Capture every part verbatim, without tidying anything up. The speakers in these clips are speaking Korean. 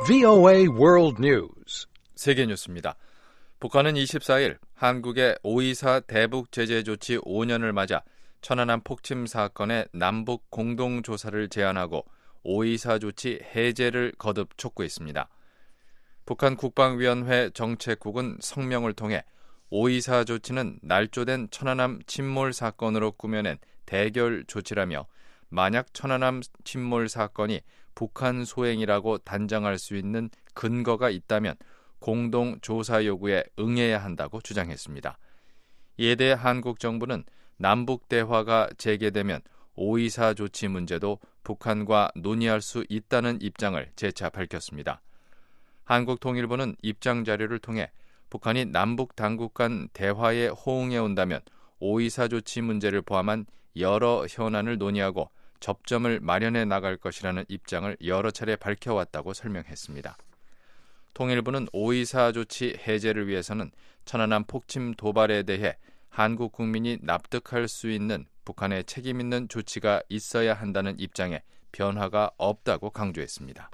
브이오에이 World News. 세계 뉴스입니다. 북한은 이십사일 한국의 오이사 대북 제재 조치 오 년을 맞아 천안함 폭침 사건의 남북 공동조사를 제안하고 오이사 조치 해제를 거듭 촉구했습니다. 북한 국방위원회 정책국은 성명을 통해 오이사 조치는 날조된 천안함 침몰 사건으로 꾸며낸 대결 조치라며 만약 천안함 침몰 사건이 북한 소행이라고 단정할 수 있는 근거가 있다면 공동 조사 요구에 응해야 한다고 주장했습니다. 이에 대해 한국 정부는 남북 대화가 재개되면 오이사 조치 문제도 북한과 논의할 수 있다는 입장을 재차 밝혔습니다. 한국통일부는 입장 자료를 통해 북한이 남북 당국 간 대화에 호응해 온다면 오이사 조치 문제를 포함한 여러 현안을 논의하고 접점을 마련해 나갈 것이라는 입장을 여러 차례 밝혀왔다고 설명했습니다. 통일부는 오이사 조치 해제를 위해서는 천안함 폭침 도발에 대해 한국 국민이 납득할 수 있는 북한의 책임 있는 조치가 있어야 한다는 입장에 변화가 없다고 강조했습니다.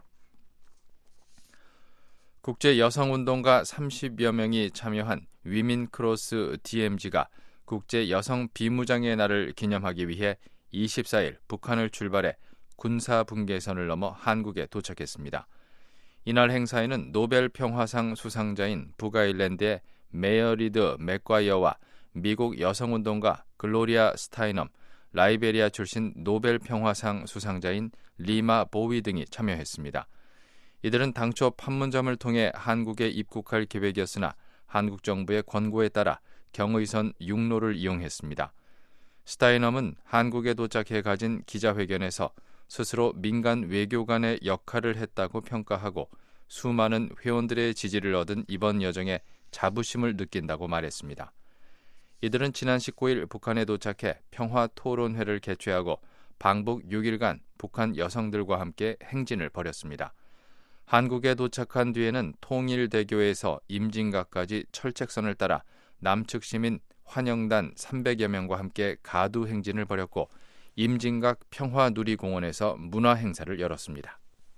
국제여성운동가 삼십여 명이 참여한 위민크로스 디엠지가 국제여성 비무장의 날을 기념하기 위해 이십사일 북한을 출발해 군사분계선을 넘어 한국에 도착했습니다. 이날 행사에는 노벨 평화상 수상자인 북아일랜드의 메어리드 맥과이어와 미국 여성운동가 글로리아 스타이넘, 라이베리아 출신 노벨 평화상 수상자인 리마 보위 등이 참여했습니다. 이들은 당초 판문점을 통해 한국에 입국할 계획이었으나 한국 정부의 권고에 따라 경의선 육로를 이용했습니다. 스타이넘은 한국에 도착해 가진 기자회견에서 스스로 민간 외교관의 역할을 했다고 평가하고 수많은 회원들의 지지를 얻은 이번 여정에 자부심을 느낀다고 말했습니다. 이들은 지난 십구일 북한에 도착해 평화토론회를 개최하고 방북 육 일간 북한 여성들과 함께 행진을 벌였습니다. 한국에 도착한 뒤에는 통일대교에서 임진각까지 철책선을 따라 남측 시민 환영단 삼백여 명과 함께 가두 행진을 벌였고 임진각 평화누리공원에서 문화 행사를 열었습니다.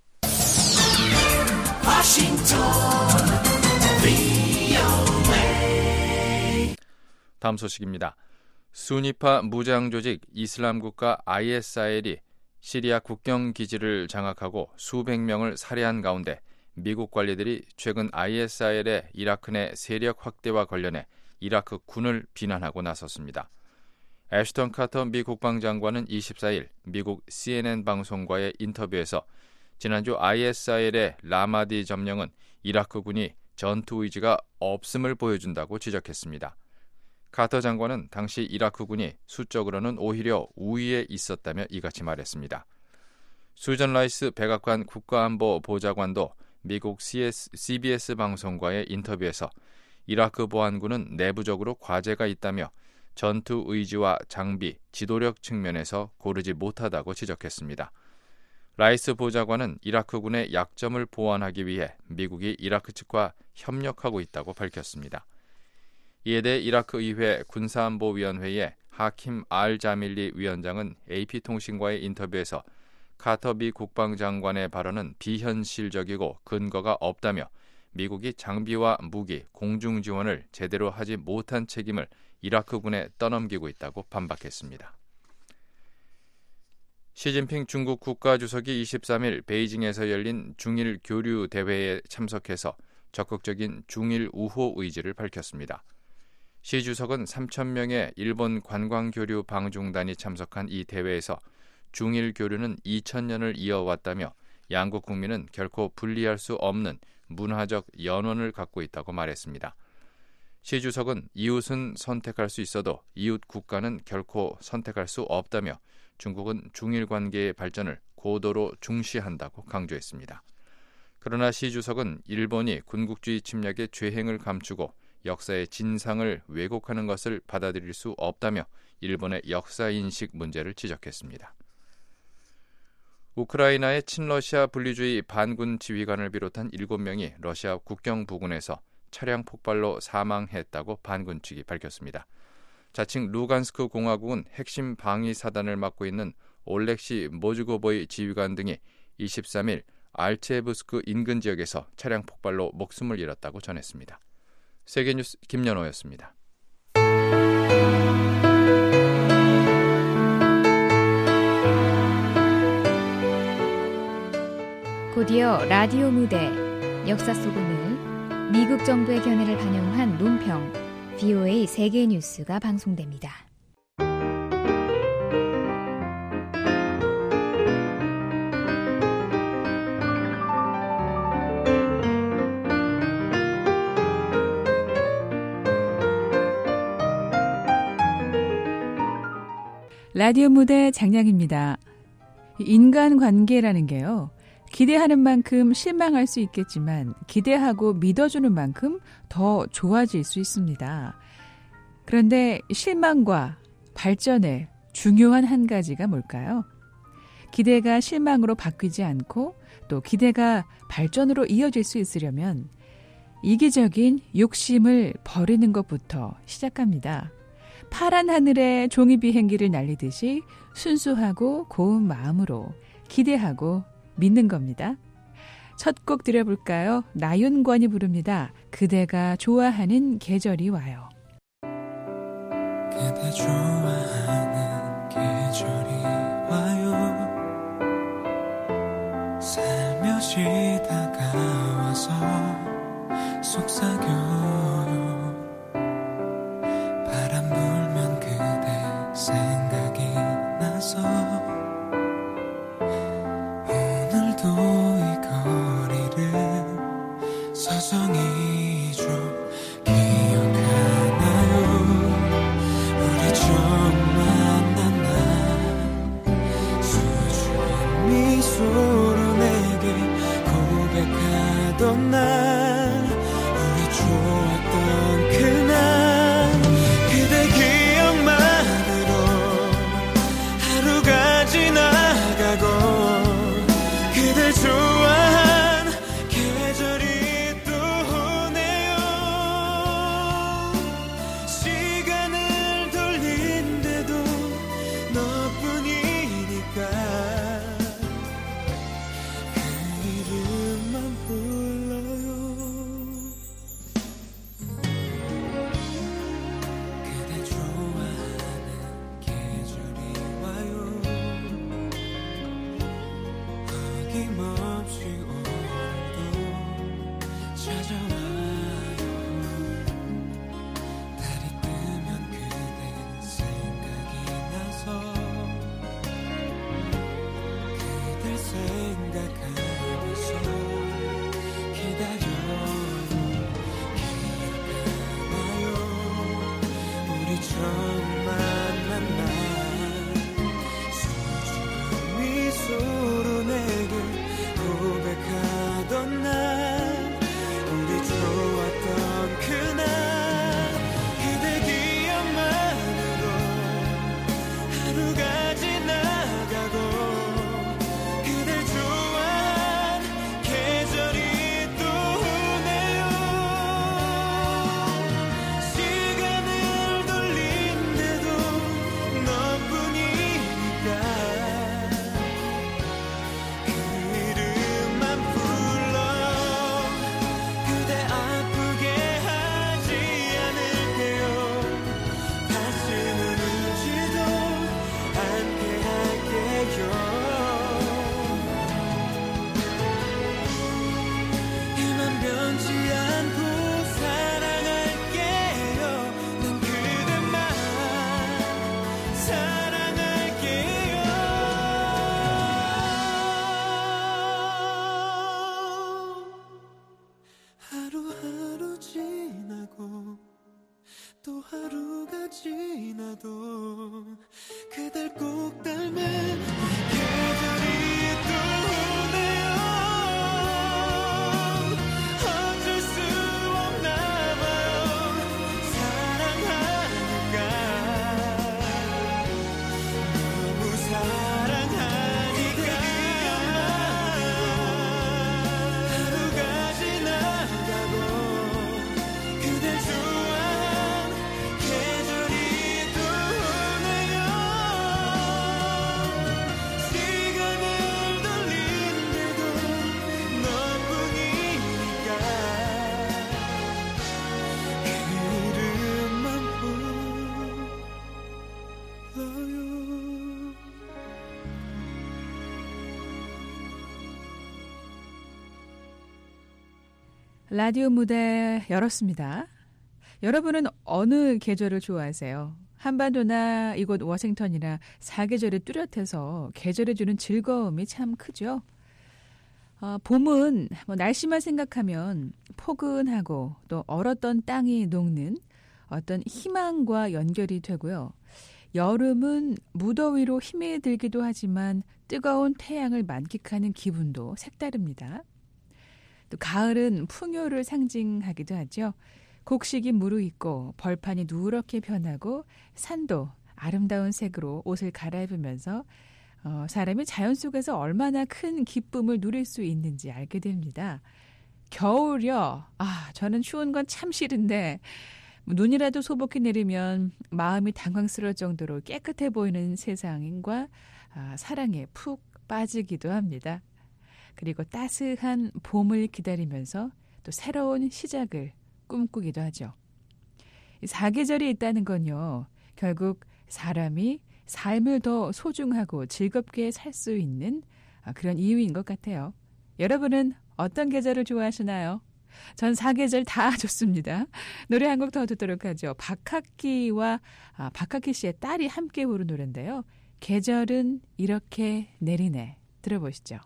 다음 소식입니다. 수니파 무장조직 이슬람국가 아이에스아이엘이 시리아 국경 기지를 장악하고 수백 명을 살해한 가운데 미국 관리들이 최근 아이에스아이엘의 이라크 내 세력 확대와 관련해 이라크 군을 비난하고 나섰습니다. 애슈턴 카터 미 국방장관은 이십사일 미국 씨엔엔 방송과의 인터뷰에서 지난주 아이에스아이엘의 라마디 점령은 이라크 군이 전투 의지가 없음을 보여준다고 지적했습니다. 카터 장관은 당시 이라크 군이 수적으로는 오히려 우위에 있었다며 이같이 말했습니다. 수전 라이스 백악관 국가안보 보좌관도 미국 씨비에스 방송과의 인터뷰에서 이라크 보안군은 내부적으로 과제가 있다며 전투 의지와 장비, 지도력 측면에서 고르지 못하다고 지적했습니다. 라이스 보좌관은 이라크군의 약점을 보완하기 위해 미국이 이라크 측과 협력하고 있다고 밝혔습니다. 이에 대해 이라크 의회 군사안보위원회의 하킴 알 자밀리 위원장은 에이피통신과의 인터뷰에서 카터 미 국방장관의 발언은 비현실적이고 근거가 없다며 미국이 장비와 무기, 공중 지원을 제대로 하지 못한 책임을 이라크군에 떠넘기고 있다고 반박했습니다. 시진핑 중국 국가주석이 이십삼일 베이징에서 열린 중일 교류 대회에 참석해서 적극적인 중일 우호 의지를 밝혔습니다. 시 주석은 삼천 명의 일본 관광교류 방중단이 참석한 이 대회에서 중일 교류는 이천 년을 이어왔다며 양국 국민은 결코 분리할 수 없는 문화적 연원을 갖고 있다고 말했습니다. 시 주석은 이웃은 선택할 수 있어도 이웃 국가는 결코 선택할 수 없다며 중국은 중일 관계의 발전을 고도로 중시한다고 강조했습니다. 그러나 시 주석은 일본이 군국주의 침략의 죄행을 감추고 역사의 진상을 왜곡하는 것을 받아들일 수 없다며 일본의 역사인식 문제를 지적했습니다. 우크라이나의 친러시아 분리주의 반군 지휘관을 비롯한 일곱 명이 러시아 국경 부근에서 차량 폭발로 사망했다고 반군 측이 밝혔습니다. 자칭 루간스크 공화국은 핵심 방위 사단을 맡고 있는 올렉시 모즈고보이 지휘관 등이 이십삼일 알체부스크 인근 지역에서 차량 폭발로 목숨을 잃었다고 전했습니다. 세계뉴스 김연호였습니다. 곧이어 라디오 무대 역사 속 오늘 미국 정부의 견해를 반영한 논평 브이오에이 세계뉴스가 방송됩니다. 라디오 무대 장량입니다. 인간관계라는 게요. 기대하는 만큼 실망할 수 있겠지만 기대하고 믿어주는 만큼 더 좋아질 수 있습니다. 그런데 실망과 발전의 중요한 한 가지가 뭘까요? 기대가 실망으로 바뀌지 않고 또 기대가 발전으로 이어질 수 있으려면 이기적인 욕심을 버리는 것부터 시작합니다. 파란 하늘에 종이 비행기를 날리듯이 순수하고 고운 마음으로 기대하고 믿는 겁니다. 첫 곡 들어볼까요? 나윤권이 부릅니다. 그대가 좋아하는 계절이 와요. 그대 좋아하는 계절이 와요. 살며시 다가와서 속삭여요. 바람 불면 그대 생각이 나서 오늘도 이 거리를 서성이 좀 기억하나요? 우리 처음 만난 날 수줍은 미소로 내게 고백하던 날 우리 좋았던 그날 그대 기억만으로 하루가 지나가고 그댈 좋아한 계절이 또 오네요. 시간을 돌린데도 너뿐이니까 그 이름만 불러요. 그대 좋아하는 계절이 와요. 어김없이 오늘도 찾아와요. 달이 뜨면 그대 생각이 나서 그댈 생각하면서 기다려요. 기억하나요? 우리 처음 만난 날 수줍은 미소로 내게 고백하던 날 우리 라디오 무대 열었습니다. 여러분은 어느 계절을 좋아하세요? 한반도나 이곳 워싱턴이나 사계절이 뚜렷해서 계절이 주는 즐거움이 참 크죠. 어, 봄은 뭐 날씨만 생각하면 포근하고 또 얼었던 땅이 녹는 어떤 희망과 연결이 되고요. 여름은 무더위로 힘이 들기도 하지만 뜨거운 태양을 만끽하는 기분도 색다릅니다. 또 가을은 풍요를 상징하기도 하죠. 곡식이 무르익고 벌판이 누렇게 변하고 산도 아름다운 색으로 옷을 갈아입으면서 어, 사람이 자연 속에서 얼마나 큰 기쁨을 누릴 수 있는지 알게 됩니다. 겨울이요. 아, 저는 추운 건 참 싫은데 눈이라도 소복히 내리면 마음이 당황스러울 정도로 깨끗해 보이는 세상과 아, 사랑에 푹 빠지기도 합니다. 그리고 따스한 봄을 기다리면서 또 새로운 시작을 꿈꾸기도 하죠. 사계절이 있다는 건요. 결국 사람이 삶을 더 소중하고 즐겁게 살 수 있는 그런 이유인 것 같아요. 여러분은 어떤 계절을 좋아하시나요? 전 사계절 다 좋습니다. 노래 한 곡 더 듣도록 하죠. 박학기와 아, 박학기 씨의 딸이 함께 부른 노래인데요. 계절은 이렇게 내리네. 들어보시죠.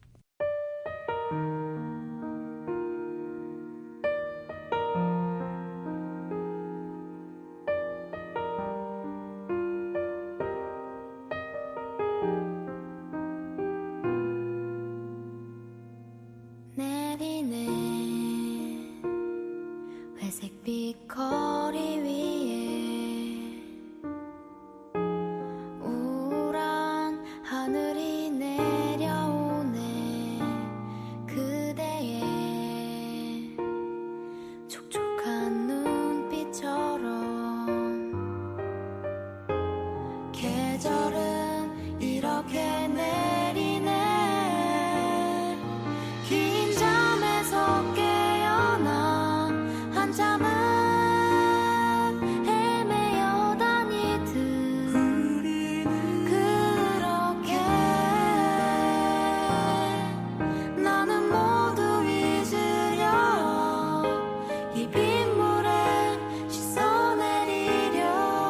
내리네 회색빛 거리 위에 우울한 하늘이 내려오네 그대의 촉촉한 눈빛처럼 계절은 이렇게 내리네 긴 잠에서 깨어나 한참은 헤매어 다니듯 그렇게 나는 모두 잊으려 이 빗물에 씻어내리려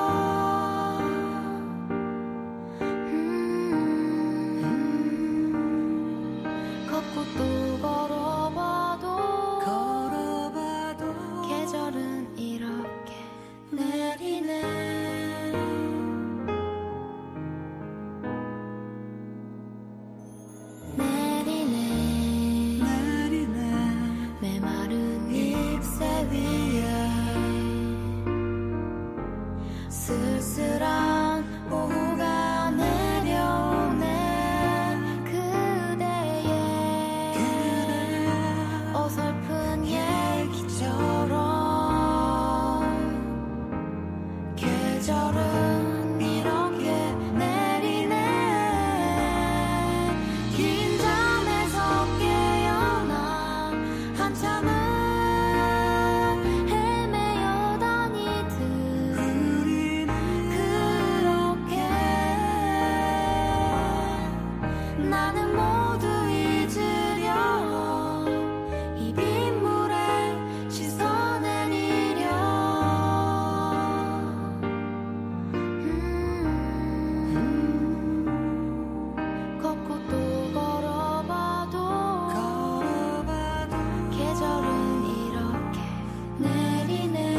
음, 걷고 또 걸어봐도 걸어봐도 계절은 이렇게 내리네 내리네 내리네 메마른 잎새 위에 쓸쓸한 오후가 내려오네 그대의 어설픈 얘기처럼 계절은 이렇게 내리네 긴 잠에서 깨어나 한참은 헤매어 다니듯 그렇게 나는 모두 잊으려 이 빗물에 씻어내리려 음, 걷고 또 걸어봐도 걸어봐도 계절은 이렇게 내리네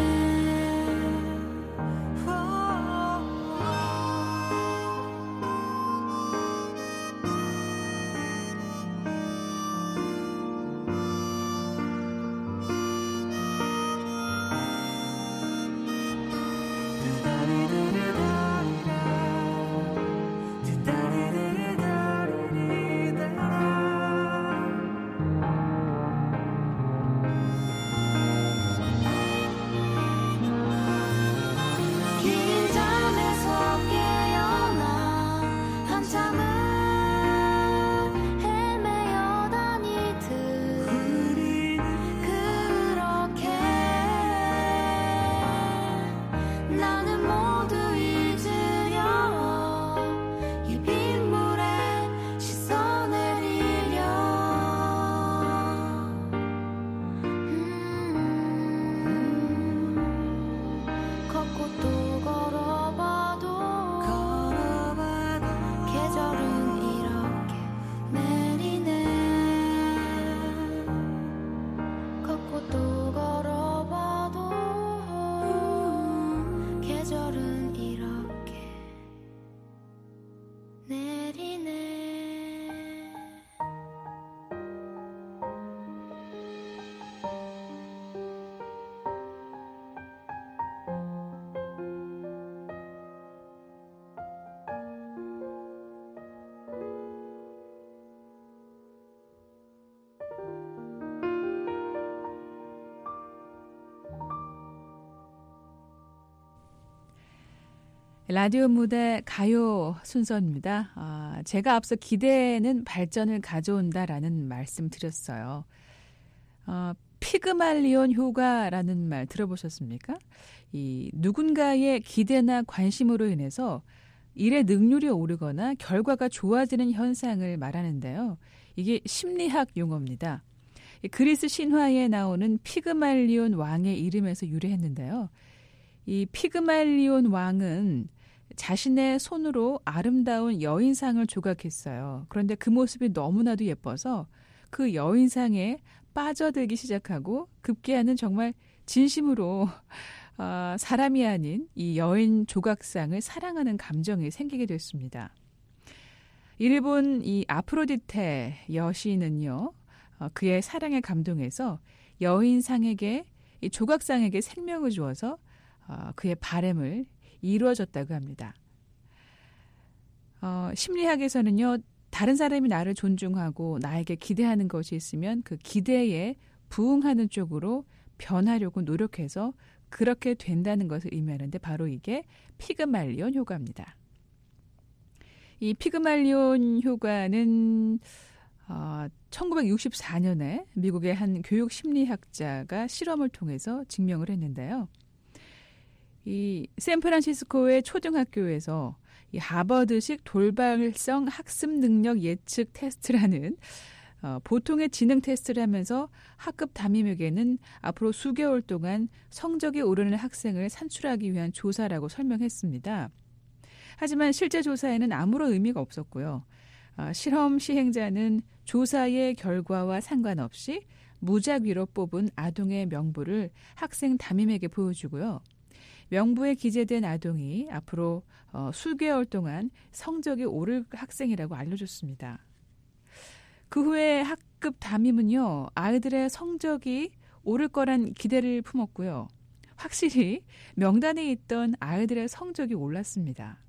라디오 무대 가요 순서입니다. 아, 제가 앞서 기대는 발전을 가져온다라는 말씀 드렸어요. 어, 피그말리온 효과라는 말 들어보셨습니까? 이 누군가의 기대나 관심으로 인해서 일의 능률이 오르거나 결과가 좋아지는 현상을 말하는데요. 이게 심리학 용어입니다. 그리스 신화에 나오는 피그말리온 왕의 이름에서 유래했는데요. 이 피그말리온 왕은 자신의 손으로 아름다운 여인상을 조각했어요. 그런데 그 모습이 너무나도 예뻐서 그 여인상에 빠져들기 시작하고 급기야는 정말 진심으로 어, 사람이 아닌 이 여인 조각상을 사랑하는 감정이 생기게 됐습니다. 이를 본 이 아프로디테 여신은요, 어, 그의 사랑에 감동해서 여인상에게 이 조각상에게 생명을 주어서 어, 그의 바람을 이루어졌다고 합니다. 어, 심리학에서는요, 다른 사람이 나를 존중하고 나에게 기대하는 것이 있으면 그 기대에 부응하는 쪽으로 변하려고 노력해서 그렇게 된다는 것을 의미하는데 바로 이게 피그말리온 효과입니다. 이 피그말리온 효과는 어, 천구백육십사 년에 미국의 한 교육 심리학자가 실험을 통해서 증명을 했는데요. 이 샌프란시스코의 초등학교에서 이 하버드식 돌발성 학습 능력 예측 테스트라는 어, 보통의 지능 테스트를 하면서 학급 담임에게는 앞으로 수개월 동안 성적이 오르는 학생을 산출하기 위한 조사라고 설명했습니다. 하지만 실제 조사에는 아무런 의미가 없었고요. 어, 실험 시행자는 조사의 결과와 상관없이 무작위로 뽑은 아동의 명부를 학생 담임에게 보여주고요. 명부에 기재된 아동이 앞으로 어, 수개월 동안 성적이 오를 학생이라고 알려줬습니다. 그 후에 학급 담임은요, 아이들의 성적이 오를 거란 기대를 품었고요. 확실히 명단에 있던 아이들의 성적이 올랐습니다.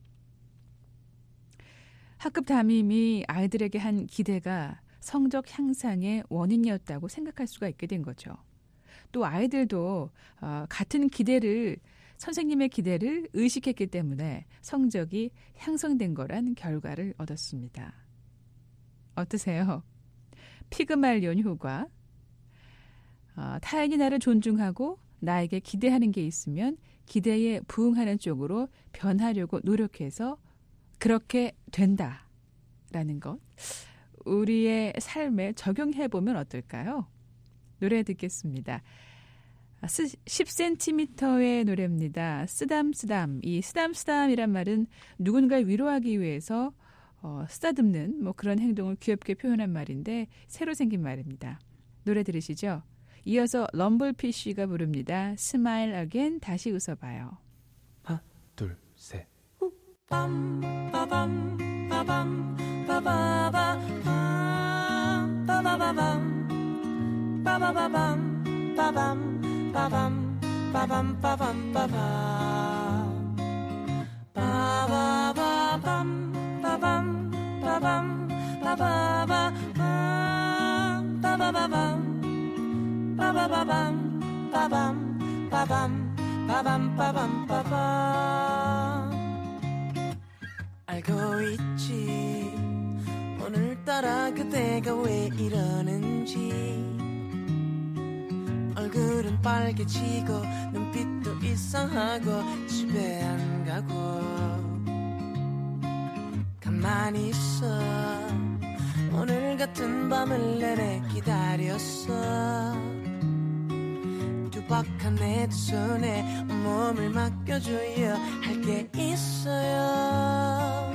학급 담임이 아이들에게 한 기대가 성적 향상의 원인이었다고 생각할 수가 있게 된 거죠. 또 아이들도 어, 같은 기대를 선생님의 기대를 의식했기 때문에 성적이 향상된 거란 결과를 얻었습니다. 어떠세요? 피그말리온 효과. 어, 타인이 나를 존중하고 나에게 기대하는 게 있으면 기대에 부응하는 쪽으로 변하려고 노력해서 그렇게 된다라는 것. 우리의 삶에 적용해보면 어떨까요? 노래 듣겠습니다. 십 센티미터의 노래입니다. 쓰담쓰담. 이 쓰담쓰담이란 말은 누군가를 위로하기 위해서 어, 쓰다듬는 뭐 그런 행동을 귀엽게 표현한 말인데 새로 생긴 말입니다. 노래 들으시죠? 이어서 럼블피쉬가 부릅니다. 스마일 어게인. 다시 웃어봐요. 하나 둘 셋. 빰 빠밤 빠밤 빠바바 빰 빠바바밤 빠바바밤 빠밤 빠밤 빠밤 빠밤 빠밤 빠바바밤 빠밤 빠밤 빠바바 빰 빠바바밤 빠바바밤 빠밤 빠밤 빠밤 빠밤 빠밤 알고 있지 오늘따라 그대가 왜 이러는지 얼굴은 빨개지고 눈빛도 이상하고 집에 안 가고 가만히 있어 오늘 같은 밤을 내내 기다렸어 두박한 내 두 손에 온몸을 맡겨줘야 할 게 있어요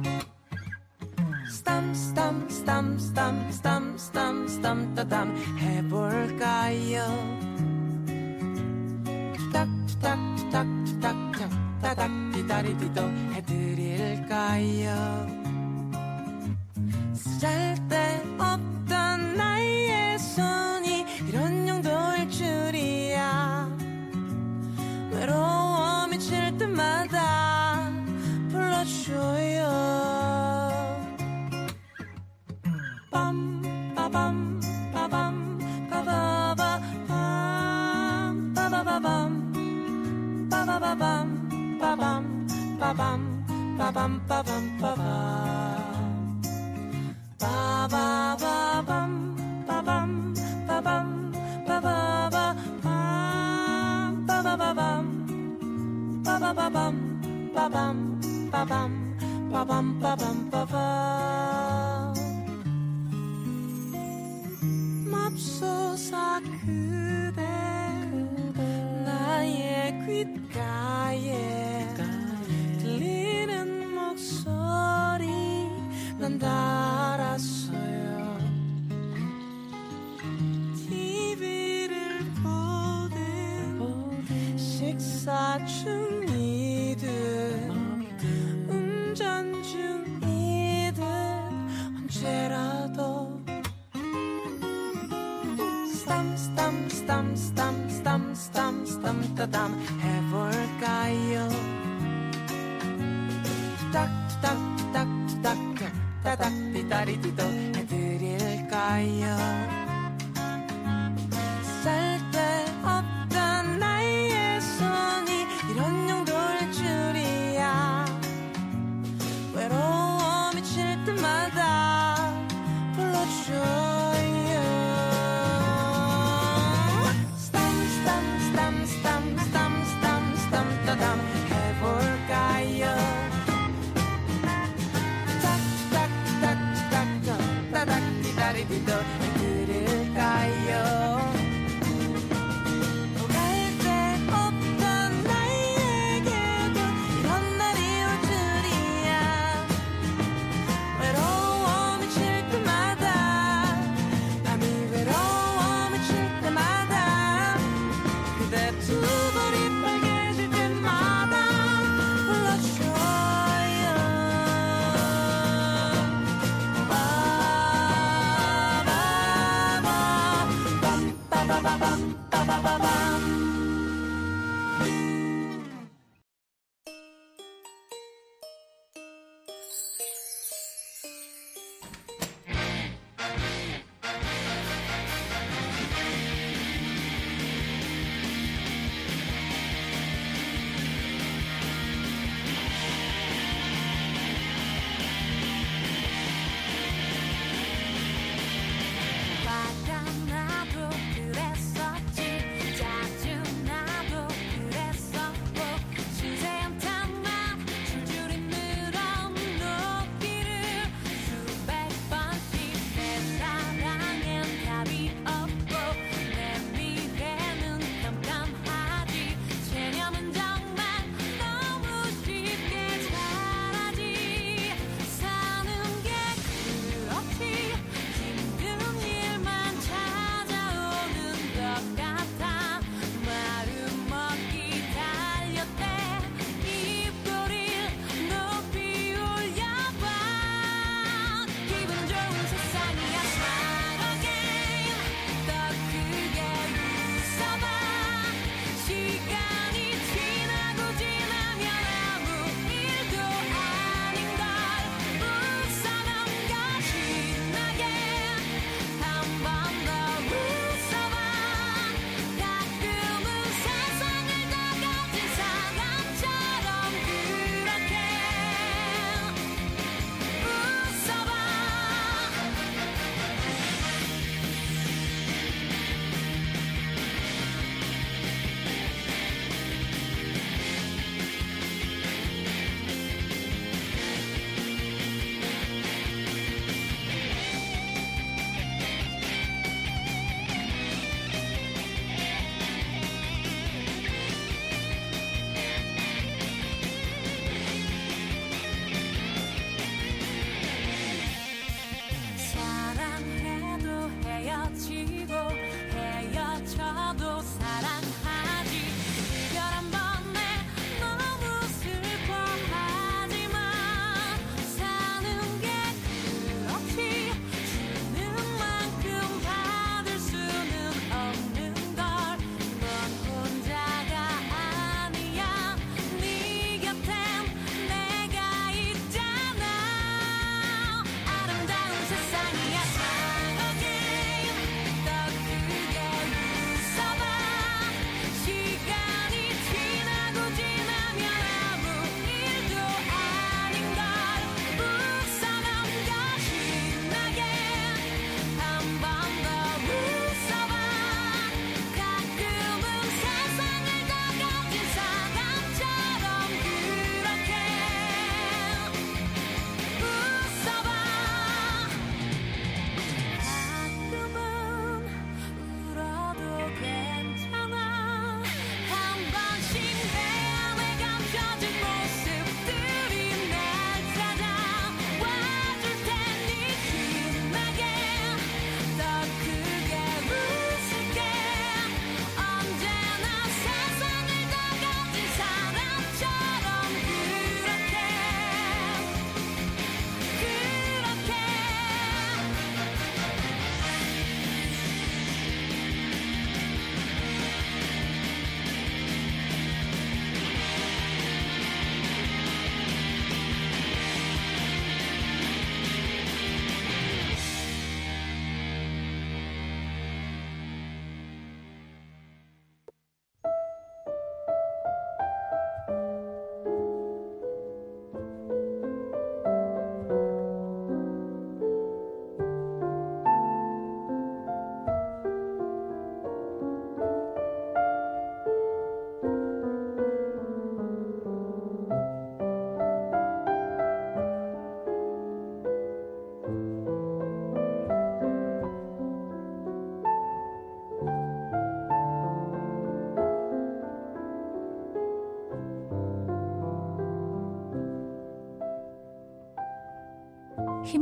스탐 스탐 스탐 스탐 스탐 스탐 스탐 따담 해볼까요 투닥 투닥 투닥 투닥 투닥 따닥 디다리디도 해드릴까요 쓸데없던 나의 손이 이런 용도일 줄이야 외로워 미칠 때마다 불러줘요 빰 빠밤 빠밤 빠바바 빰 빠바바밤 빠바바밤 빠밤 빠밤 빠밤 빠밤 빠밤 빠바바밤 빠밤 빠밤 빠바바 빰 빠바바밤 빠바바밤 빠밤 빠밤 빠밤 빠밤 빠밤 맙소사 그대 나의 귓가에 들리는 목소리 난 다 알았어요 티비를 보든 식사 중이든 운전 중이든 언제라도 스탐 스탐 스탐 스탐 스탐 스탐 스탐 따담 해볼까요 투닥 투닥 투닥 투닥 따닥 디다리디도 해드릴까요 쓸데없던 나의 손이 이런 용도일 줄이야 외로워 미칠 때마다 불러줘요 스탐 스탐 스탐 스탐 스탐 스탐 스탐 따담 해볼까요 기다리기도 해드릴까요 갈 데 없던 나에게도 이런 날이 올 줄이야 외로워 미칠 때마다 밤이 외로워 미칠 때마다 그대 두 볼이 빨개질 때마다 불러줘요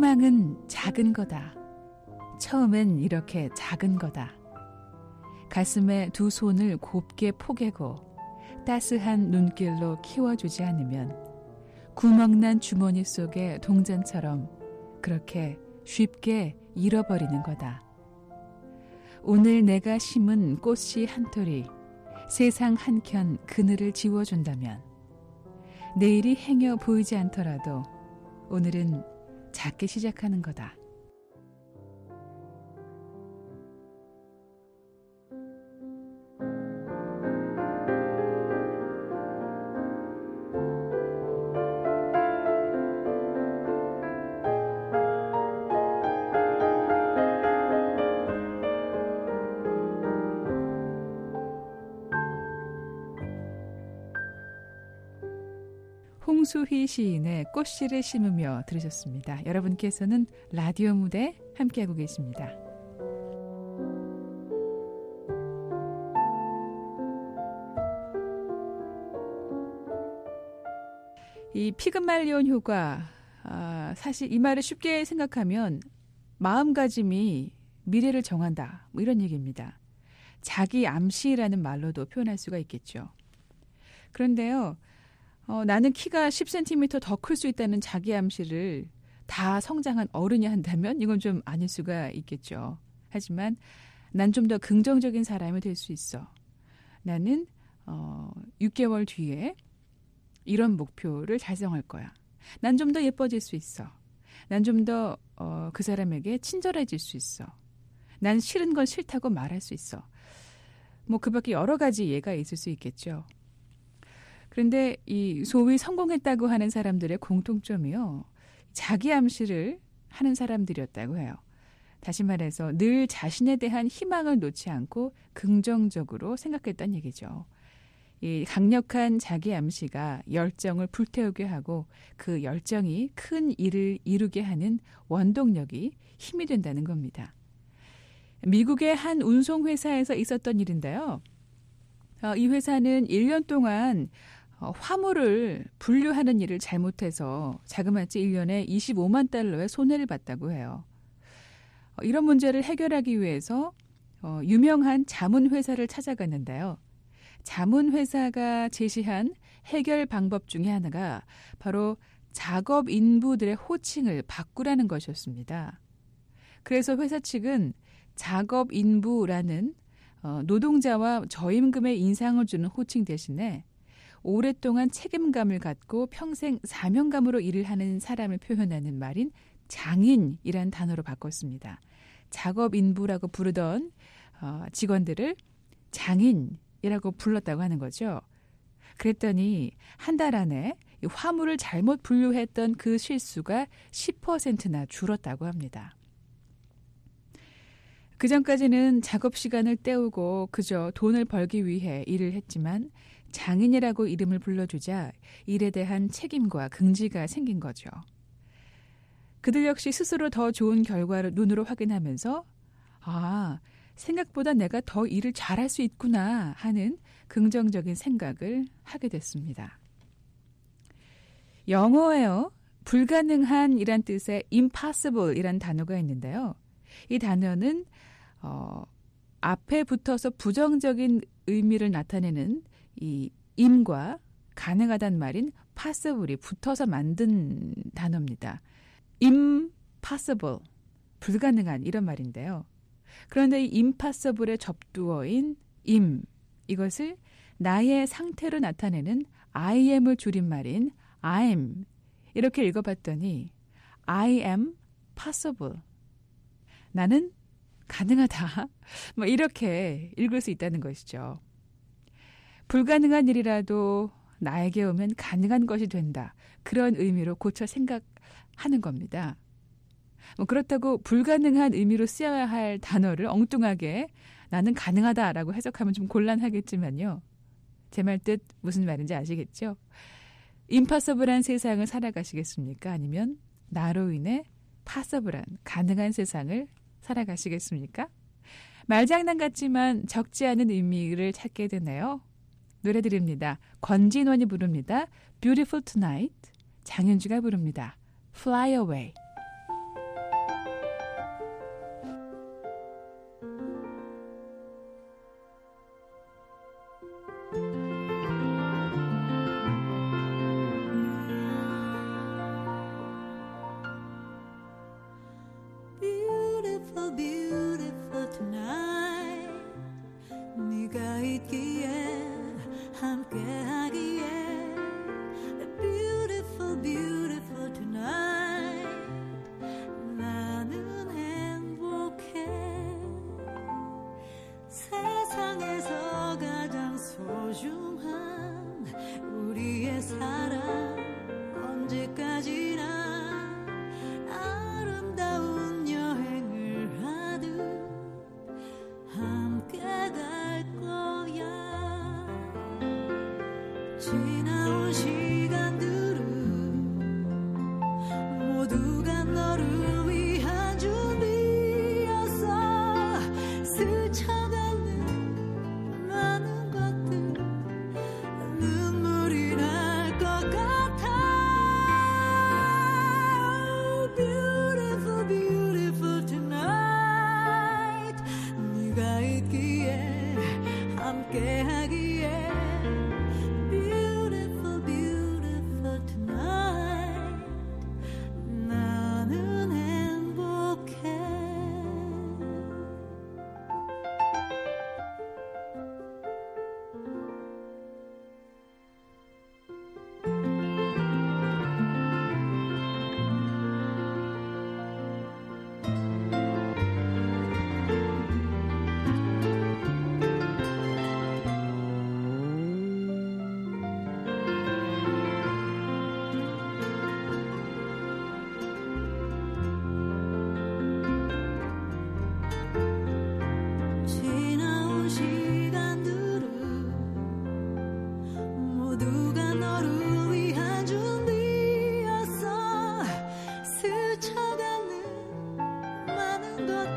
희망은 작은 거다. 처음엔 이렇게 작은 거다. 가슴에 두 손을 곱게 포개고 따스한 눈길로 키워주지 않으면 구멍난 주머니 속의 동전처럼 그렇게 쉽게 잃어버리는 거다. 오늘 내가 심은 꽃씨 한 토리, 세상 한켠 그늘을 지워준다면 내일이 행여 보이지 않더라도 오늘은 작게 시작하는 거다. 홍수희 시인의 꽃씨를 심으며 들으셨습니다. 여러분께서는 라디오 무대 함께하고 계십니다. 이 피그말리온 효과, 아, 사실 이 말을 쉽게 생각하면 마음가짐이 미래를 정한다, 뭐 이런 얘기입니다. 자기 암시라는 말로도 표현할 수가 있겠죠. 그런데요, 어, 나는 키가 십 센티미터 더 클 수 있다는 자기 암시를 다 성장한 어른이 한다면 이건 좀 아닐 수가 있겠죠. 하지만 난 좀 더 긍정적인 사람이 될 수 있어. 나는 어, 육 개월 뒤에 이런 목표를 달성할 거야. 난 좀 더 예뻐질 수 있어. 난 좀 더 어, 그 사람에게 친절해질 수 있어. 난 싫은 건 싫다고 말할 수 있어. 뭐 그 밖에 여러 가지 예가 있을 수 있겠죠. 그런데 이 소위 성공했다고 하는 사람들의 공통점이요. 자기 암시를 하는 사람들이었다고 해요. 다시 말해서 늘 자신에 대한 희망을 놓지 않고 긍정적으로 생각했다는 얘기죠. 이 강력한 자기 암시가 열정을 불태우게 하고 그 열정이 큰 일을 이루게 하는 원동력이 힘이 된다는 겁니다. 미국의 한 운송회사에서 있었던 일인데요. 어, 이 회사는 일 년 동안 어, 화물을 분류하는 일을 잘못해서 자그마치 일 년에 이십오만 달러의 손해를 봤다고 해요. 어, 이런 문제를 해결하기 위해서 어, 유명한 자문회사를 찾아갔는데요. 자문회사가 제시한 해결 방법 중에 하나가 바로 작업 인부들의 호칭을 바꾸라는 것이었습니다. 그래서 회사 측은 작업 인부라는 어, 노동자와 저임금의 인상을 주는 호칭 대신에 오랫동안 책임감을 갖고 평생 사명감으로 일을 하는 사람을 표현하는 말인 장인이란 단어로 바꿨습니다. 작업인부라고 부르던 어, 직원들을 장인이라고 불렀다고 하는 거죠. 그랬더니 한 달 안에 화물을 잘못 분류했던 그 실수가 십 퍼센트나 줄었다고 합니다. 그전까지는 작업 시간을 때우고 그저 돈을 벌기 위해 일을 했지만 장인이라고 이름을 불러주자 일에 대한 책임과 긍지가 생긴 거죠. 그들 역시 스스로 더 좋은 결과를 눈으로 확인하면서 아, 생각보다 내가 더 일을 잘할 수 있구나 하는 긍정적인 생각을 하게 됐습니다. 영어에요. 불가능한 이란 뜻의 impossible 이란 단어가 있는데요. 이 단어는 어, 앞에 붙어서 부정적인 의미를 나타내는 이 im과 가능하단 말인 possible이 붙어서 만든 단어입니다. impossible, 불가능한 이런 말인데요. 그런데 이 impossible의 접두어인 im, 이것을 나의 상태로 나타내는 I am을 줄인 말인 I'm 이렇게 읽어봤더니 I am possible. 나는 가능하다. 뭐 이렇게 읽을 수 있다는 것이죠. 불가능한 일이라도 나에게 오면 가능한 것이 된다. 그런 의미로 고쳐 생각하는 겁니다. 뭐 그렇다고 불가능한 의미로 쓰여야 할 단어를 엉뚱하게 나는 가능하다라고 해석하면 좀 곤란하겠지만요. 제 말 뜻 무슨 말인지 아시겠죠? 임파서블한 세상을 살아가시겠습니까? 아니면 나로 인해 파서블한 가능한 세상을 살아가시겠습니까? 말장난 같지만 적지 않은 의미를 찾게 되네요. 노래 드립니다. 권진원이 부릅니다. Beautiful Tonight. 장윤주가 부릅니다. Fly Away.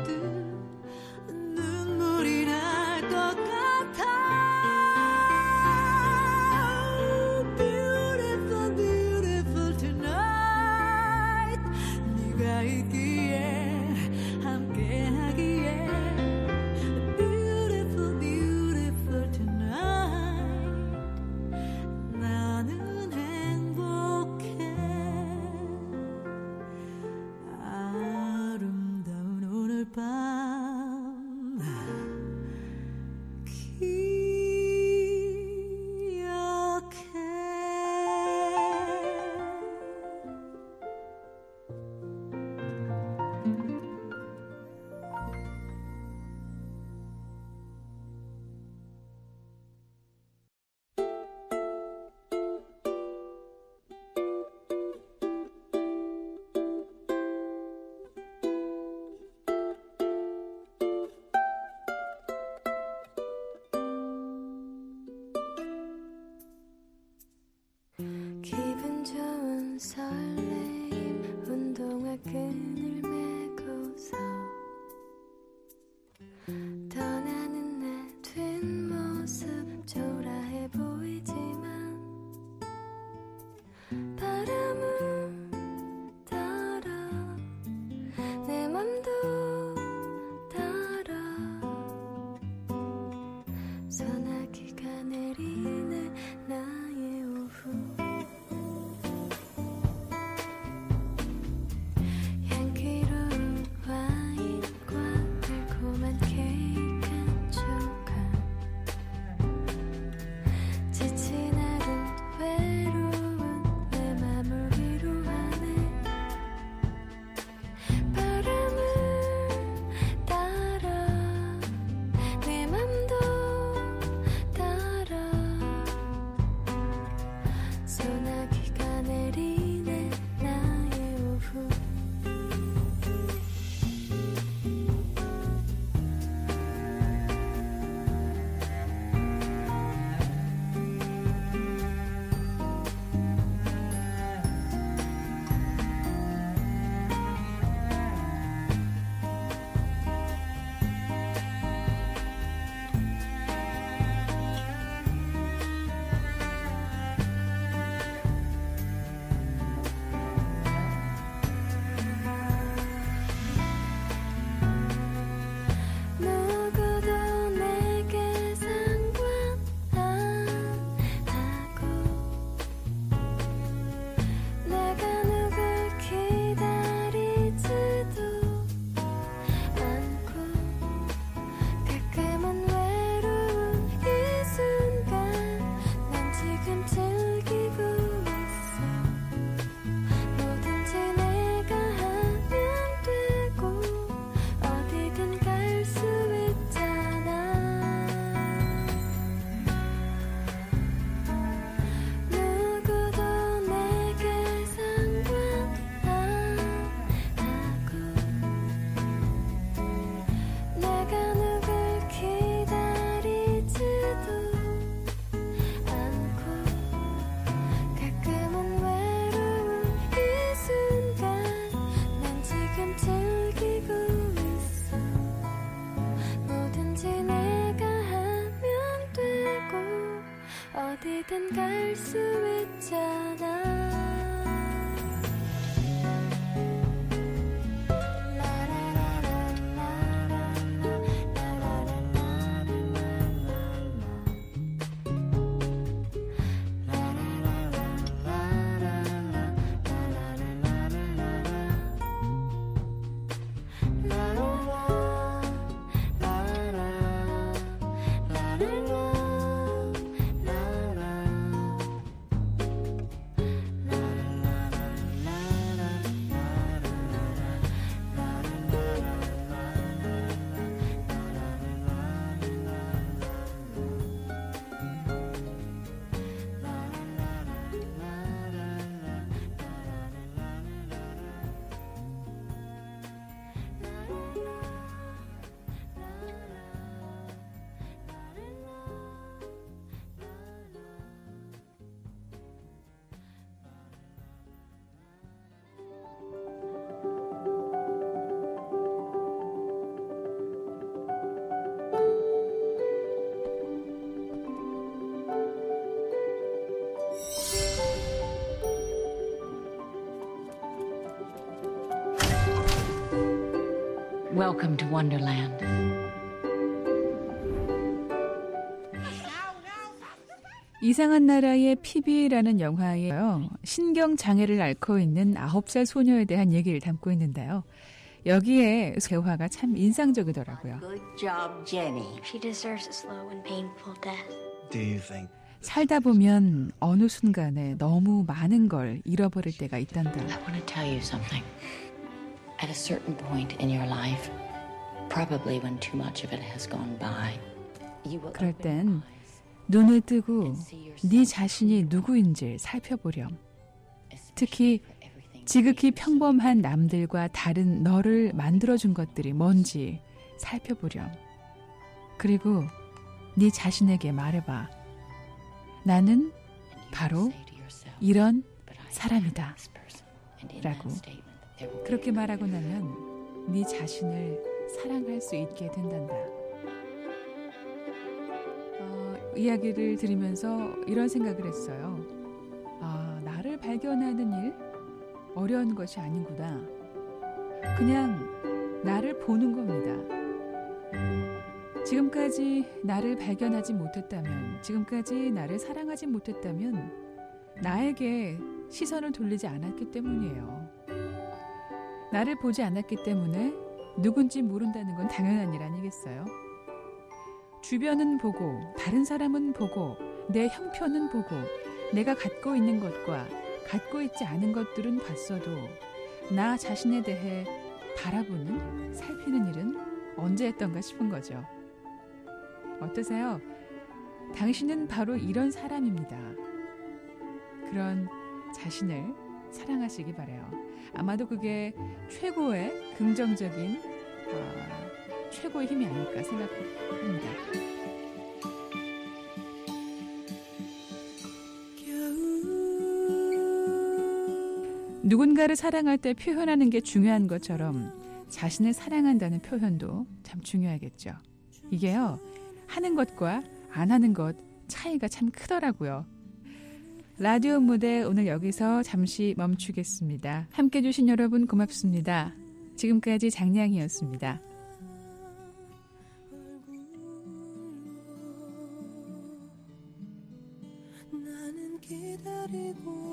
눈물이 날 것 같아. Beautiful, beautiful tonight. 네가 있기에 함께하기에 Beautiful, beautiful tonight. 나는 행복해. 아름다운 오늘 밤 기분 좋은 설레임 운동화 끈을 메고서 떠나는 내 뒷모습 초라해 보이지만 바람을 따라 내 맘도 따라 소나기가 내리네 나의 오후 향기로운 와인과 달콤한 케이크 한 조각 지친 하루 외로운 내 맘을 위로하네 바람을 따라 내 맘도 따라 소나기가 내리네 나의 오후 누구도 내게 상관 안 하고 내가 누굴 기다리지도 않고 가끔은 외로운 이 순간 난 지금 즐기고 있어 뭐든지 내가 하면 되고 어디든 갈 수 있잖아 누구도 내게 상관 안 하고 내가 누굴 기다리지도 않고 가끔은 외로운 이 순간 난 지금 즐기고 있어 뭐든지 내가 하면 되고 어디든 갈 수 있잖아 Welcome to Wonderland. 이상한 나라의 피비라는 영화에요. 신경장애를 앓고 있는 아홉 살 소녀에 대한 얘기를 담고 있는데요. 여기에 대화가 참 인상적이더라고요. Good job, Jenny. She deserves a slow and painful death. Do you think? 살다 보면 어느 순간에 너무 많은 걸 잃어버릴 때가 있단다. I want to tell you something. At a certain point in your life, probably when too much of it has gone by, you will 그럴 땐 눈을 뜨고 네 자신이 누구인지 살펴보렴. 특히 지극히 평범한 남들과 다른 너를 만들어준 것들이 뭔지 살펴보렴. 그리고 네 자신에게 말해봐. 나는 바로 이런 사람이다. 라고. 그렇게 말하고 나면 네 자신을 사랑할 수 있게 된단다. 어, 이야기를 들으면서 이런 생각을 했어요. 아, 나를 발견하는 일? 어려운 것이 아니구나. 그냥 나를 보는 겁니다. 지금까지 나를 발견하지 못했다면, 지금까지 나를 사랑하지 못했다면 나에게 시선을 돌리지 않았기 때문이에요. 나를 보지 않았기 때문에 누군지 모른다는 건 당연한 일 아니겠어요? 주변은 보고, 다른 사람은 보고, 내 형편은 보고, 내가 갖고 있는 것과 갖고 있지 않은 것들은 봤어도 나 자신에 대해 바라보는, 살피는 일은 언제 했던가 싶은 거죠. 어떠세요? 당신은 바로 이런 사람입니다. 그런 자신을 사랑하시기 바라요. 아마도 그게 최고의 긍정적인 어, 최고의 힘이 아닐까 생각합니다. 누군가를 사랑할 때 표현하는 게 중요한 것처럼 자신을 사랑한다는 표현도 참 중요하겠죠. 이게요, 하는 것과 안 하는 것 차이가 참 크더라고요. 라디오 무대 오늘 여기서 잠시 멈추겠습니다. 함께해 주신 여러분 고맙습니다. 지금까지 장량이었습니다. 나는 기다리고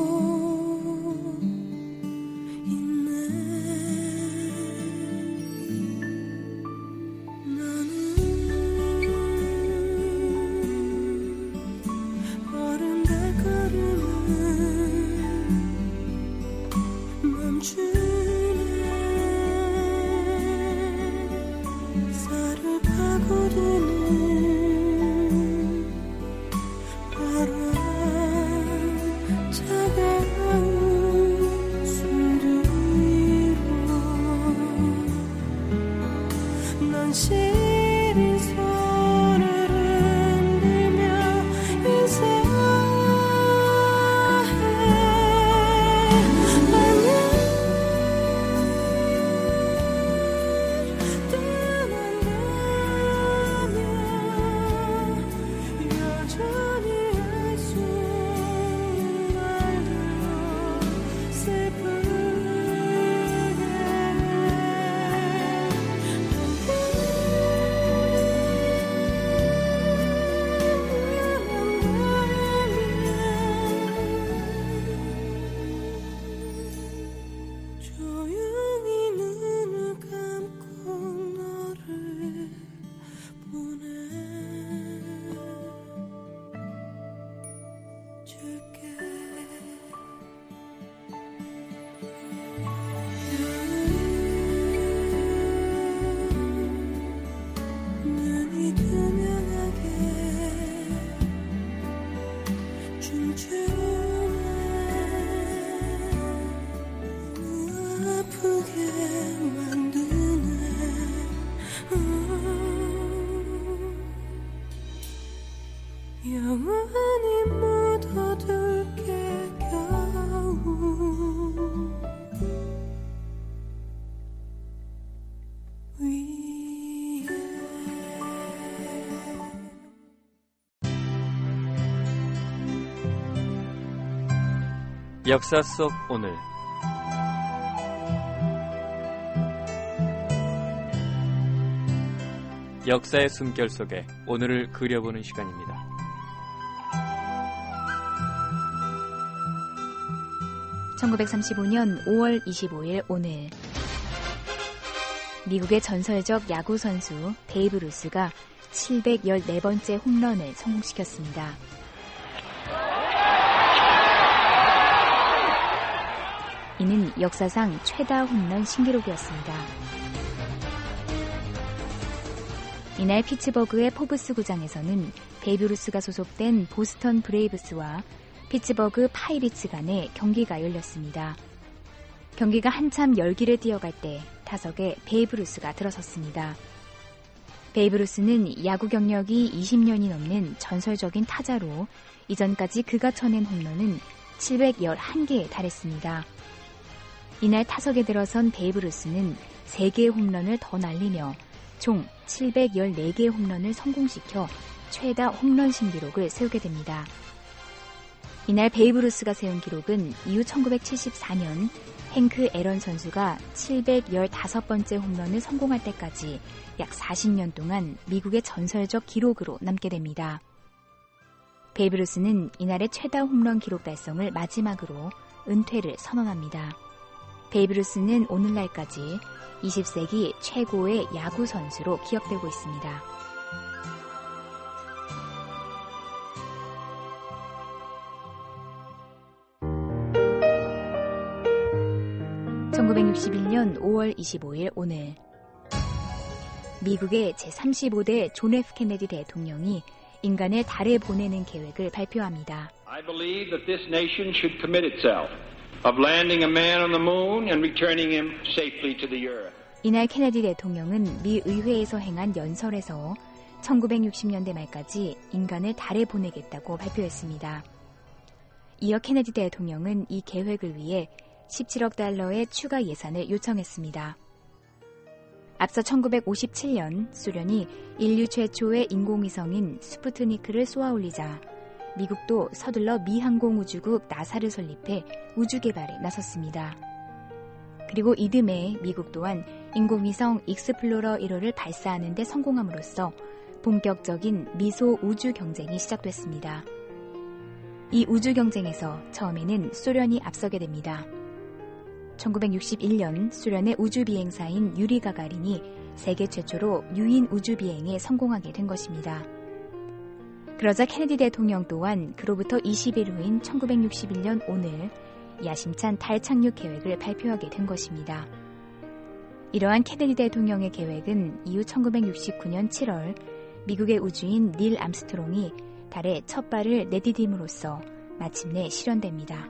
영원히 묻어둘게 겨우 위에. 역사 속 오늘 역사의 숨결 속에 오늘을 그려보는 시간입니다. 천구백삼십오년 오월 이십오일 오늘 미국의 전설적 야구 선수 베이브 루스가 칠백십사 번째 홈런을 성공시켰습니다. 이는 역사상 최다 홈런 신기록이었습니다. 이날 피츠버그의 포브스 구장에서는 베이브 루스가 소속된 보스턴 브레이브스와 피츠버그 파이리츠 간의 경기가 열렸습니다. 경기가 한참 열기를 띄어갈 때 타석에 베이브 루스가 들어섰습니다. 베이브 루스는 야구 경력이 이십 년이 넘는 전설적인 타자로 이전까지 그가 쳐낸 홈런은 칠백십일 개에 달했습니다. 이날 타석에 들어선 베이브 루스는 세 개의 홈런을 더 날리며 총 칠백십사 개의 홈런을 성공시켜 최다 홈런 신기록을 세우게 됩니다. 이날 베이브 루스가 세운 기록은 이후 천구백칠십사년 행크 애런 선수가 칠백십오 번째 홈런을 성공할 때까지 약 사십 년 동안 미국의 전설적 기록으로 남게 됩니다. 베이브 루스는 이날의 최다 홈런 기록 달성을 마지막으로 은퇴를 선언합니다. 베이브 루스는 오늘날까지 이십 세기 최고의 야구 선수로 기억되고 있습니다. 천구백육십일년 오월 이십오일 오늘 미국의 제삼십오대 존 에프 케네디 대통령이 인간을 달에 보내는 계획을 발표합니다. I believe that this nation should commit itself of landing a man on the moon and returning him safely to the earth. 이날 케네디 대통령은 미 의회에서 행한 연설에서 천구백육십년대 말까지 인간을 달에 보내겠다고 발표했습니다. 이어 케네디 대통령은 이 계획을 위해 십칠억 달러의 추가 예산을 요청했습니다. 앞서 천구백오십칠년 소련이 인류 최초의 인공위성인 스푸트니크를 쏘아올리자 미국도 서둘러 미 항공우주국 나사를 설립해 우주 개발에 나섰습니다. 그리고 이듬해 미국 또한 인공위성 익스플로러 일호를 발사하는 데 성공함으로써 본격적인 미소 우주 경쟁이 시작됐습니다. 이 우주 경쟁에서 처음에는 소련이 앞서게 됩니다. 천구백육십일년 소련의 우주비행사인 유리 가가린이 세계 최초로 유인 우주비행에 성공하게 된 것입니다. 그러자 케네디 대통령 또한 그로부터 이십 일 후인 천구백육십일년 오늘 야심찬 달 착륙 계획을 발표하게 된 것입니다. 이러한 케네디 대통령의 계획은 이후 천구백육십구년 칠월 미국의 우주인 닐 암스트롱이 달에 첫 발을 내디딤으로써 마침내 실현됩니다.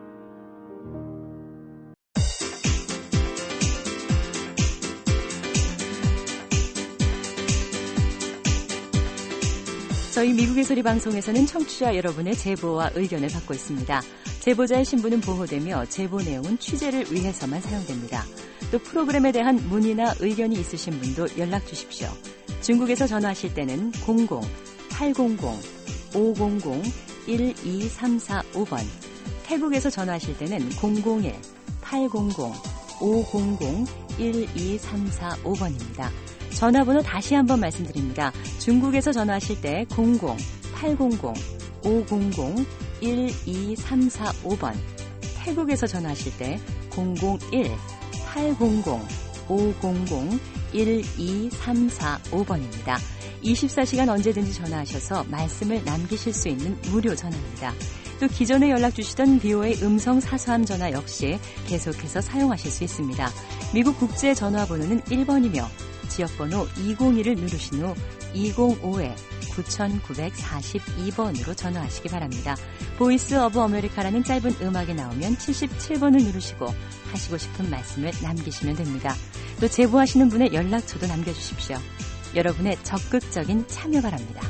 저희 미국의 소리 방송에서는 청취자 여러분의 제보와 의견을 받고 있습니다. 제보자의 신분은 보호되며 제보 내용은 취재를 위해서만 사용됩니다. 또 프로그램에 대한 문의나 의견이 있으신 분도 연락 주십시오. 중국에서 전화하실 때는 공공 팔공공 오공공 일이삼사오번, 태국에서 전화하실 때는 공공일 팔공공 오공공 일이삼사오번입니다. 전화번호 다시 한번 말씀드립니다. 중국에서 전화하실 때 공공 팔공공 오공공 일이삼사오번, 태국에서 전화하실 때 공공일 팔공공 오공공 일이삼사오번입니다. 이십사시간 언제든지 전화하셔서 말씀을 남기실 수 있는 무료 전화입니다. 또 기존에 연락 주시던 비오에이 음성 사서함 전화 역시 계속해서 사용하실 수 있습니다. 미국 국제 전화번호는 일 번이며 지역번호 이공일을 누르신 후 이공오 구구사이번으로 전화하시기 바랍니다. 보이스 오브 아메리카라는 짧은 음악이 나오면 칠십칠번을 누르시고 하시고 싶은 말씀을 남기시면 됩니다. 또 제보하시는 분의 연락처도 남겨주십시오. 여러분의 적극적인 참여 바랍니다.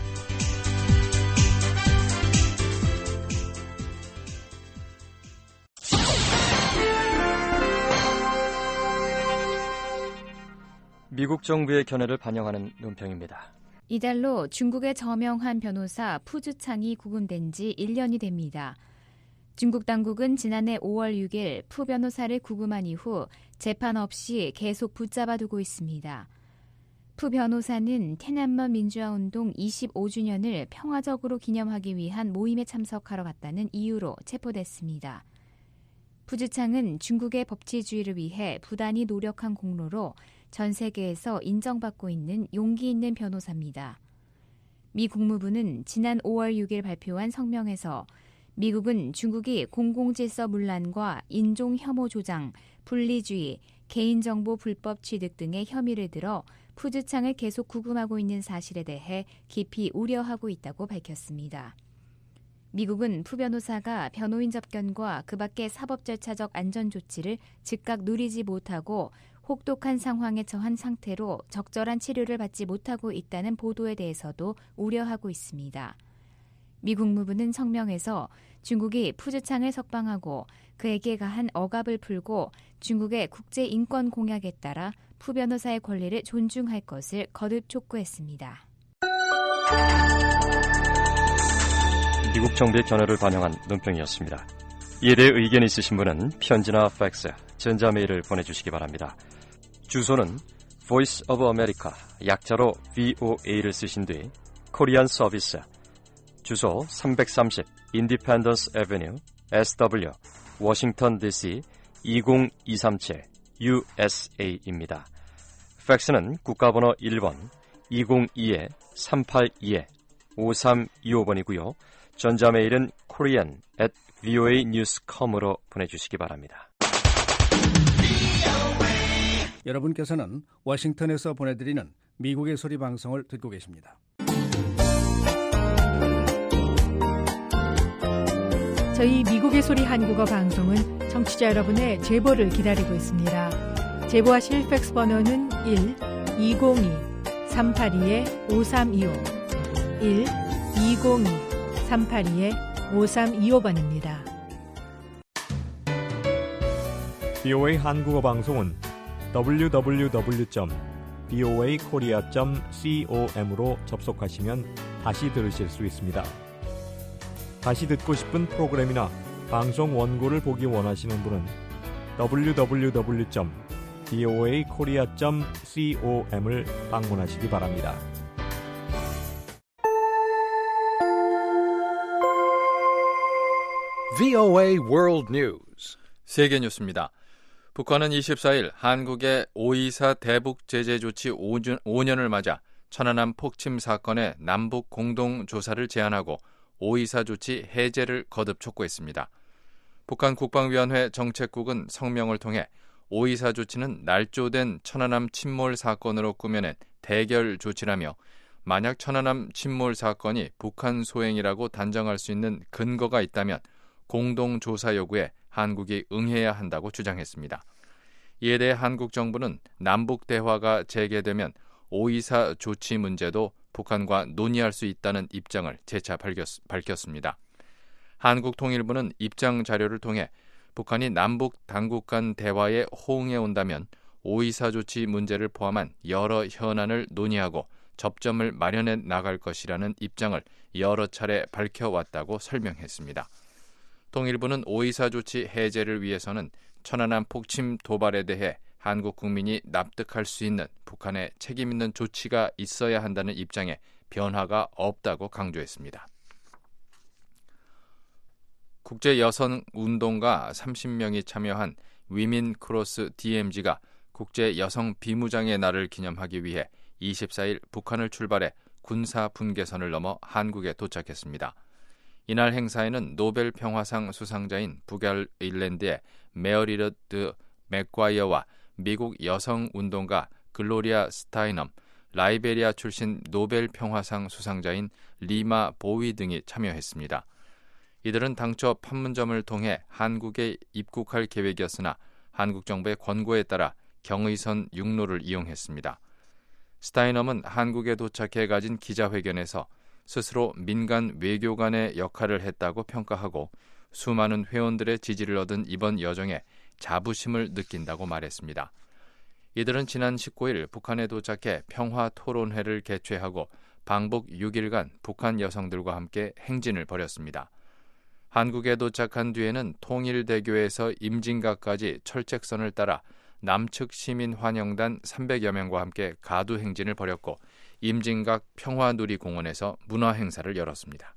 미국 정부의 견해를 반영하는 논평입니다. 이달로 중국의 저명한 변호사 푸즈창이 구금된 지 일 년이 됩니다. 중국 당국은 지난해 오월 육일 푸 변호사를 구금한 이후 재판 없이 계속 붙잡아두고 있습니다. 푸 변호사는天安문 민주화운동 이십오 주년을 평화적으로 기념하기 위한 모임에 참석하러 갔다는 이유로 체포됐습니다. 푸주창은 중국의 법치주의를 위해 부단히 노력한 공로로 전 세계에서 인정받고 있는 용기 있는 변호사입니다. 미 국무부는 지난 오월 육일 발표한 성명에서 미국은 중국이 공공질서 문란과 인종 혐오 조장, 분리주의, 개인정보 불법 취득 등의 혐의를 들어 푸주창을 계속 구금하고 있는 사실에 대해 깊이 우려하고 있다고 밝혔습니다. 미국은 푸 변호사가 변호인 접견과 그 밖의 사법 절차적 안전 조치를 즉각 누리지 못하고 혹독한 상황에 처한 상태로 적절한 치료를 받지 못하고 있다는 보도에 대해서도 우려하고 있습니다. 미 국무부는 성명에서 중국이 푸주창을 석방하고 그에게 가한 억압을 풀고 중국의 국제인권 공약에 따라 푸 변호사의 권리를 존중할 것을 거듭 촉구했습니다. 미국 정부의 견해를 반영한 논평이었습니다. 이에 대해 의견이 있으신 분은 편지나 팩스, 전자메일을 보내주시기 바랍니다. 주소는 Voice of America, 약자로 브이오에이를 쓰신 뒤 코리안 서비스, 주소 삼백삼십 Independence Avenue, 에스더블유, 워싱턴 디씨 이공이삼칠 유에스에이입니다. 팩스는 국가번호 일 번 이공이 삼팔이 오삼이오 번이고요. 전자메일은 korean at voa news dot com으로 보내주시기 바랍니다. 여러분께서는 워싱턴에서 보내드리는 미국의 소리 방송을 듣고 계십니다. 저희 미국의 소리 한국어 방송은 청취자 여러분의 제보를 기다리고 있습니다. 제보하실 팩스 번호는 일 이공이 삼팔이 오삼이오 일 이공이 삼팔이 오삼이오 번입니다. 브이오에이 한국어 방송은 더블유 더블유 더블유 점 브이오에이 코리아 점 com으로 접속하시면 다시 들으실 수 있습니다. 다시 듣고 싶은 프로그램이나 방송 원고를 보기 원하시는 분은 더블유 더블유 더블유 점 브이오에이 코리아 점 com을 방문하시기 바랍니다. 브이오에이 World News 세계 뉴스입니다. 북한은 이십사일 한국의 오이사 대북 제재 조치 오 년을 맞아 천안함 폭침 사건의 남북 공동 조사를 제안하고 오이사 조치 해제를 거듭 촉구했습니다. 북한 국방위원회 정책국은 성명을 통해 오이사 조치는 날조된 천안함 침몰 사건으로 꾸며낸 대결 조치라며 만약 천안함 침몰 사건이 북한 소행이라고 단정할 수 있는 근거가 있다면 공동조사 요구에 한국이 응해야 한다고 주장했습니다. 이에 대해 한국 정부는 남북 대화가 재개되면 오이사 조치 문제도 북한과 논의할 수 있다는 입장을 재차 밝혔습니다. 한국통일부는 입장 자료를 통해 북한이 남북 당국 간 대화에 호응해 온다면 오이사 조치 문제를 포함한 여러 현안을 논의하고 접점을 마련해 나갈 것이라는 입장을 여러 차례 밝혀왔다고 설명했습니다. 통일부는 오이사 조치 해제를 위해서는 천안함 폭침 도발에 대해 한국 국민이 납득할 수 있는 북한의 책임 있는 조치가 있어야 한다는 입장에 변화가 없다고 강조했습니다. 국제여성운동가 삼십 명이 참여한 위민 크로스 디엠지가 국제여성 비무장의 날을 기념하기 위해 이십사일 북한을 출발해 군사 분계선을 넘어 한국에 도착했습니다. 이날 행사에는 노벨 평화상 수상자인 북아일랜드의 메어리드 맥과이어와 미국 여성운동가 글로리아 스타이넘, 라이베리아 출신 노벨 평화상 수상자인 리마 보위 등이 참여했습니다. 이들은 당초 판문점을 통해 한국에 입국할 계획이었으나 한국 정부의 권고에 따라 경의선 육로를 이용했습니다. 스타이넘은 한국에 도착해 가진 기자회견에서 스스로 민간 외교관의 역할을 했다고 평가하고 수많은 회원들의 지지를 얻은 이번 여정에 자부심을 느낀다고 말했습니다. 이들은 지난 십구일 북한에 도착해 평화토론회를 개최하고 방북 육 일간 북한 여성들과 함께 행진을 벌였습니다. 한국에 도착한 뒤에는 통일대교에서 임진각까지 철책선을 따라 남측 시민 환영단 삼백여 명과 함께 가두 행진을 벌였고 임진각 평화누리공원에서 문화 행사를 열었습니다.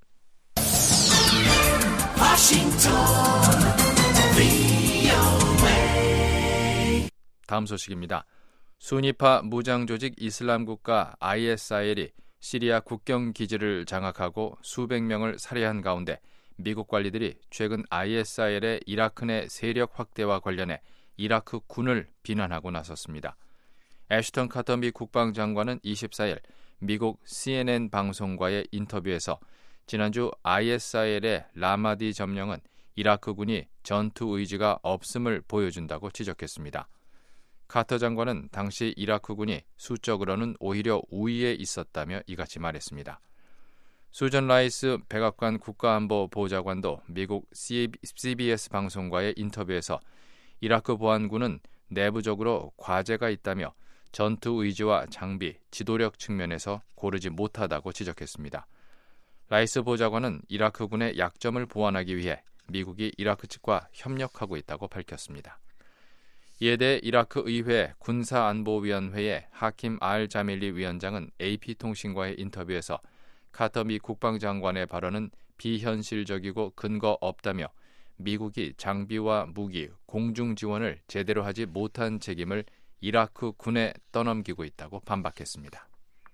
다음 소식입니다. 수니파 무장조직 이슬람국가 아이에스아이엘이 시리아 국경 기지를 장악하고 수백 명을 살해한 가운데 미국 관리들이 최근 아이에스아이엘의 이라크 내 세력 확대와 관련해 이라크 군을 비난하고 나섰습니다. 애슈턴 카터 미 국방장관은 이십사일 미국 씨엔엔 방송과의 인터뷰에서 지난주 아이에스아이엘의 라마디 점령은 이라크군이 전투 의지가 없음을 보여준다고 지적했습니다. 카터 장관은 당시 이라크군이 수적으로는 오히려 우위에 있었다며 이같이 말했습니다. 수전 라이스 백악관 국가안보보좌관도 미국 씨비에스 방송과의 인터뷰에서 이라크 보안군은 내부적으로 과제가 있다며 전투 의지와 장비, 지도력 측면에서 고르지 못하다고 지적했습니다. 라이스 보좌관은 이라크군의 약점을 보완하기 위해 미국이 이라크 측과 협력하고 있다고 밝혔습니다. 이에 대해 이라크 의회 군사안보위원회의 하킴 알 자밀리 위원장은 에이피통신과의 인터뷰에서 카터 미 국방장관의 발언은 비현실적이고 근거 없다며 미국이 장비와 무기, 공중 지원을 제대로 하지 못한 책임을 이라크 군에 떠넘기고 있다고 반박했습니다.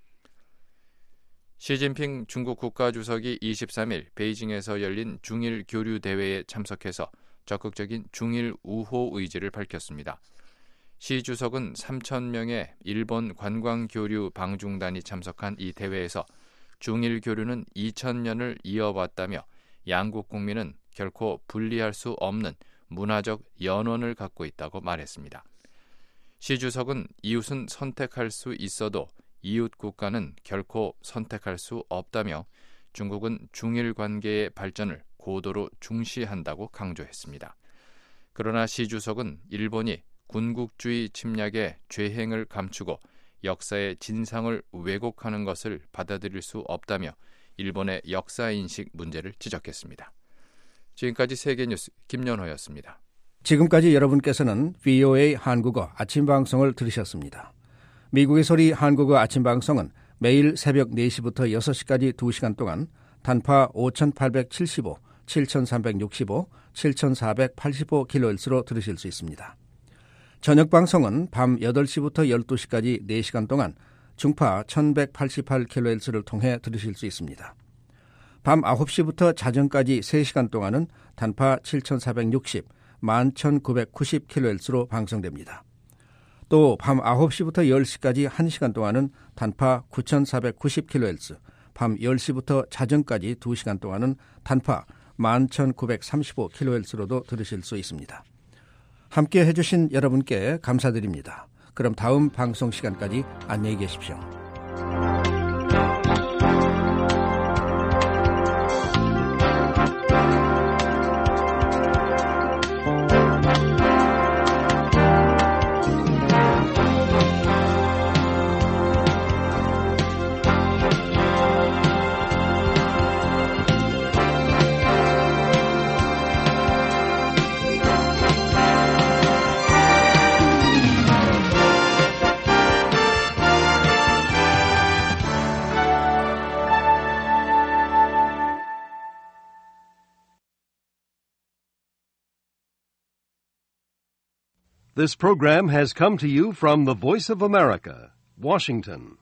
시진핑 중국 국가주석이 이십삼일 베이징에서 열린 중일 교류 대회에 참석해서 적극적인 중일 우호 의지를 밝혔습니다. 시 주석은 삼천 명의 일본 관광교류 방중단이 참석한 이 대회에서 중일 교류는 이천 년을 이어왔다며 양국 국민은 결코 분리할 수 없는 문화적 연원을 갖고 있다고 말했습니다. 시 주석은 이웃은 선택할 수 있어도 이웃 국가는 결코 선택할 수 없다며 중국은 중일 관계의 발전을 고도로 중시한다고 강조했습니다. 그러나 시 주석은 일본이 군국주의 침략의 죄행을 감추고 역사의 진상을 왜곡하는 것을 받아들일 수 없다며 일본의 역사인식 문제를 지적했습니다. 지금까지 세계뉴스 김연호였습니다. 지금까지 여러분께서는 브이오에이 한국어 아침방송을 들으셨습니다. 미국의 소리 한국어 아침방송은 매일 새벽 네 시부터 여섯 시까지 두 시간 동안 단파 오천팔백칠십오, 칠천삼백육십오, 칠천사백팔십오 킬로헤르츠로 들으실 수 있습니다. 저녁 방송은 밤 여덟 시부터 열두 시까지 네 시간 동안 중파 천백팔십팔 킬로헤르츠를 통해 들으실 수 있습니다. 밤 아홉 시부터 자정까지 세 시간 동안은 단파 칠천사백육십, 만 천구백구십 킬로헤르츠로 방송됩니다. 또 밤 아홉 시부터 열 시까지 한 시간 동안은 단파 구천사백구십 킬로헤르츠, 밤 열 시부터 자정까지 두 시간 동안은 단파 만 천구백삼십오 킬로헤르츠로도 들으실 수 있습니다. 함께 해주신 여러분께 감사드립니다. 그럼 다음 방송 시간까지 안녕히 계십시오. This program has come to you from the Voice of America, Washington.